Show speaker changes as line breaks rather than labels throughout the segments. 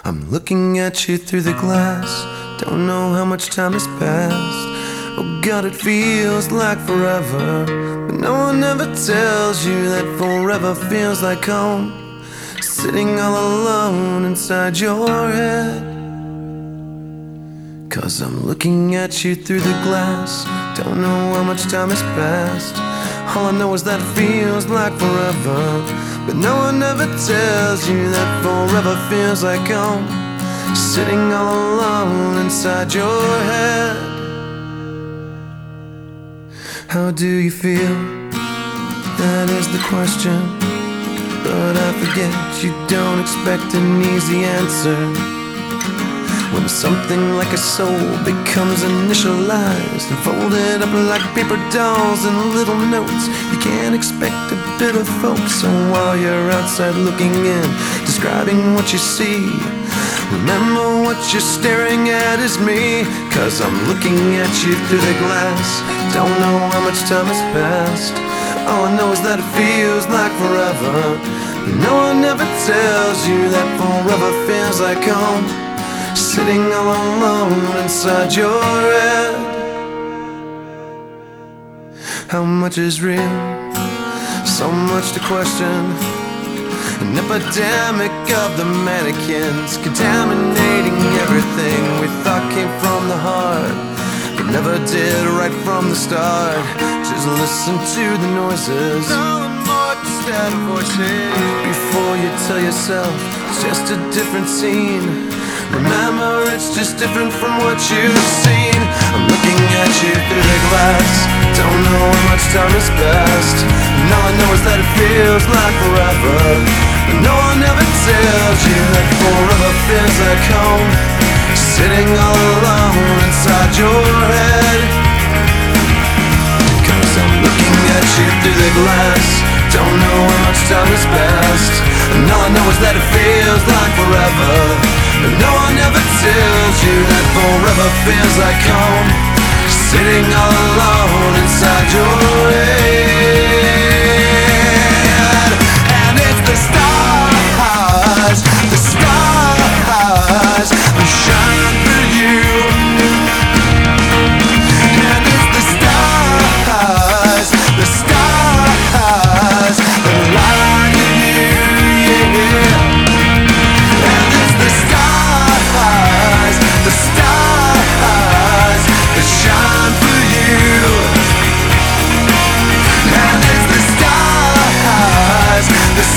I'm looking at you through the glass. Don't know how much time has passed. Oh God, it feels like forever, but no one ever tells you that forever feels like home. Sitting all alone inside your head. 'Cause I'm looking at you through the glass. Don't know how much time has passed. All I know is that it feels like forever, but no one ever tells you that forever feels like home. Sitting all alone inside your head. How do you feel? That is the question. But I forget you don't expect an easy answer. When something like a soul becomes initialized and folded up like paper dolls and little notes, you can't expect a bit of hope. So while you're outside looking in, describing what you see, remember what you're staring at is me. 'Cause I'm looking at you through the glass. Don't know how much time has passed. All I know is that it feels like forever. No one ever tells you that forever feels like home. Sitting all alone inside your head. How much is real? So much to question. An epidemic of the mannequins, contaminating everything we thought came from the heart, but never did right from the start. Just listen to the noises, instead of voices. Before you tell yourself it's just a different scene, remember it's just different from what you've seen. I'm looking at you through the glass. Don't know how much time has passed, and all I know is that it feels like forever. But no one ever tells you that forever feels like home. Sitting all alone inside your head. 'Cause I'm looking at you through the glass. Don't know how much time has passed, and all I know is that it feels like forever. But no one ever tells you that forever feels like home. Sitting all alone inside your head. And it's the stars that shine for you. And it's the stars that light you, yeah. And it's the stars that shine for you. And it's the stars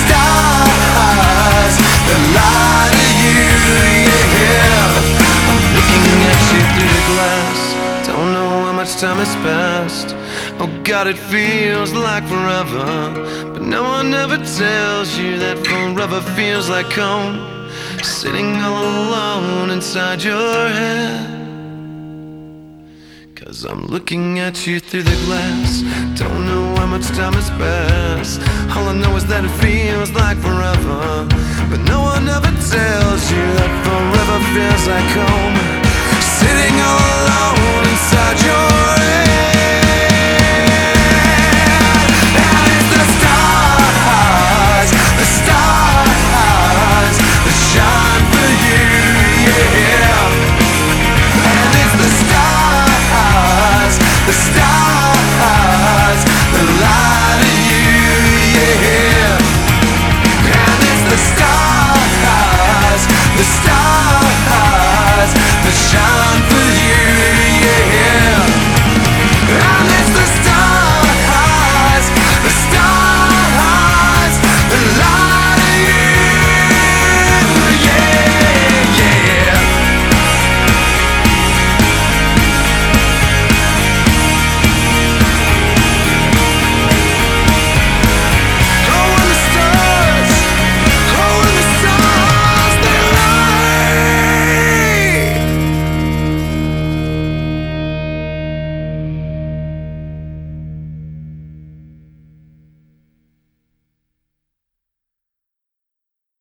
that light you, yeah. I'm looking at you through the glass. Don't know how much time has passed. Oh God, it feels like forever. But no one ever tells you that forever feels like home. Sitting all alone inside your head. 'Cause I'm looking at you through the glass. Don't know how much time has passed. All I know is that it feels like forever. But no one ever tells you that forever feels like home.